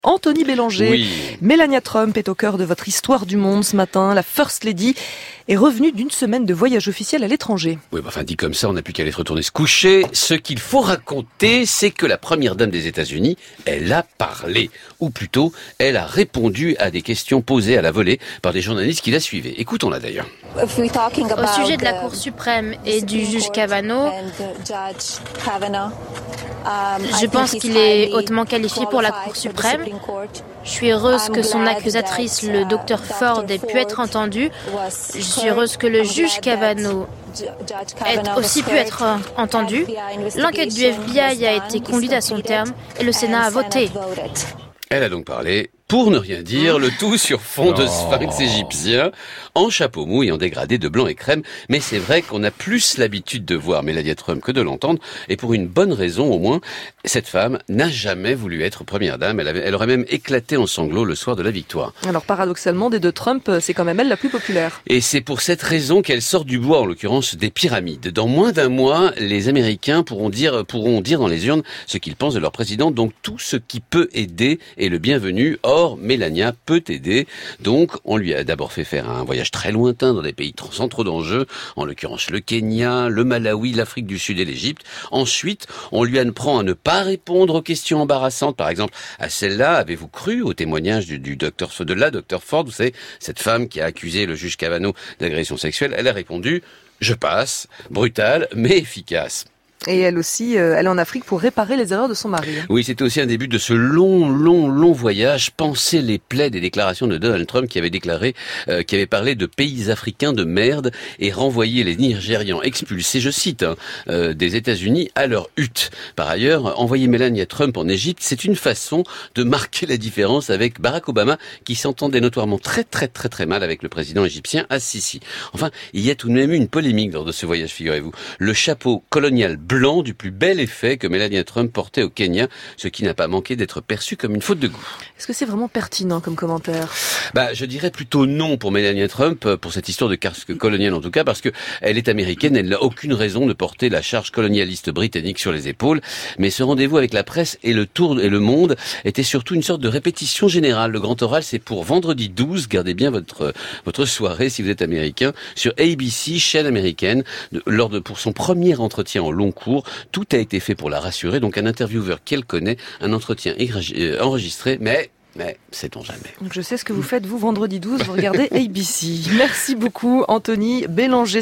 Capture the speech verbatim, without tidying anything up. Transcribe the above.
Anthony Bélanger, oui. Melania Trump est au cœur de votre histoire du monde ce matin. La First Lady est revenue d'une semaine de voyage officiel à l'étranger. Oui, bah, enfin dit comme ça, on n'a plus qu'à aller retourner se coucher. Ce qu'il faut raconter, c'est que la première dame des États-Unis, elle a parlé. Ou plutôt, elle a répondu à des questions posées à la volée par des journalistes qui la suivaient. Écoutons-la d'ailleurs. Au sujet de la Cour suprême et du juge Kavanaugh, je pense qu'il est hautement qualifié pour la Cour suprême. Je suis heureuse que son accusatrice, le docteur Ford, ait pu être entendue. Je suis heureuse que le juge Kavanaugh ait aussi pu être entendu. L'enquête du F B I a été conduite à son terme et le Sénat a voté. Elle a donc parlé, pour ne rien dire, le tout sur fond de sphinx égyptien, en chapeau mou et en dégradé de blanc et crème. Mais c'est vrai qu'on a plus l'habitude de voir Melania Trump que de l'entendre, et pour une bonne raison au moins, cette femme n'a jamais voulu être première dame. Elle, avait, elle aurait même éclaté en sanglots le soir de la victoire. Alors paradoxalement, des deux Trump, c'est quand même elle la plus populaire. Et c'est pour cette raison qu'elle sort du bois, en l'occurrence des pyramides. Dans moins d'un mois, les Américains pourront dire, pourront dire dans les urnes ce qu'ils pensent de leur président, donc tout ce qui peut aider est le bienvenu. Or, Melania peut aider. Donc, on lui a d'abord fait faire un voyage très lointain dans des pays sans trop d'enjeux, en l'occurrence le Kenya, le Malawi, l'Afrique du Sud et l'Égypte. Ensuite, on lui apprend à ne pas répondre aux questions embarrassantes. Par exemple, à celle-là, avez-vous cru au témoignage du, du docteur de la docteur Ford, vous savez, cette femme qui a accusé le juge Kavanaugh d'agression sexuelle. Elle a répondu, je passe, brutal mais efficace. Et elle aussi, euh, elle est en Afrique pour réparer les erreurs de son mari. Oui, c'était aussi un début de ce long, long, long voyage. Pensez les plaies des déclarations de Donald Trump qui avait déclaré, euh, qui avait parlé de pays africains de merde et renvoyé les Nigérians expulsés, je cite, hein, euh, des États-Unis à leur hutte. Par ailleurs, envoyer Melania Trump en Égypte, c'est une façon de marquer la différence avec Barack Obama qui s'entendait notoirement très, très, très, très mal avec le président égyptien As-Sisi. Enfin, il y a tout de même eu une polémique lors de ce voyage, figurez-vous. Le chapeau colonial blanc du plus bel effet que Melania Trump portait au Kenya, ce qui n'a pas manqué d'être perçu comme une faute de goût. Est-ce que c'est vraiment pertinent comme commentaire ? Bah, je dirais plutôt non pour Melania Trump, pour cette histoire de casque colonial en tout cas, parce que elle est américaine, elle n'a aucune raison de porter la charge colonialiste britannique sur les épaules. Mais ce rendez-vous avec la presse et le tour et le monde était surtout une sorte de répétition générale. Le grand oral, c'est pour vendredi douze, gardez bien votre votre soirée si vous êtes américain, sur A B C, chaîne américaine, de, lors de pour son premier entretien en long cours. Tout a été fait pour la rassurer, donc un intervieweur qu'elle connaît, un entretien enregistré, mais, mais sait-on jamais. Donc je sais ce que vous faites, vous, vendredi douze, vous regardez A B C. Merci beaucoup, Anthony Bélanger.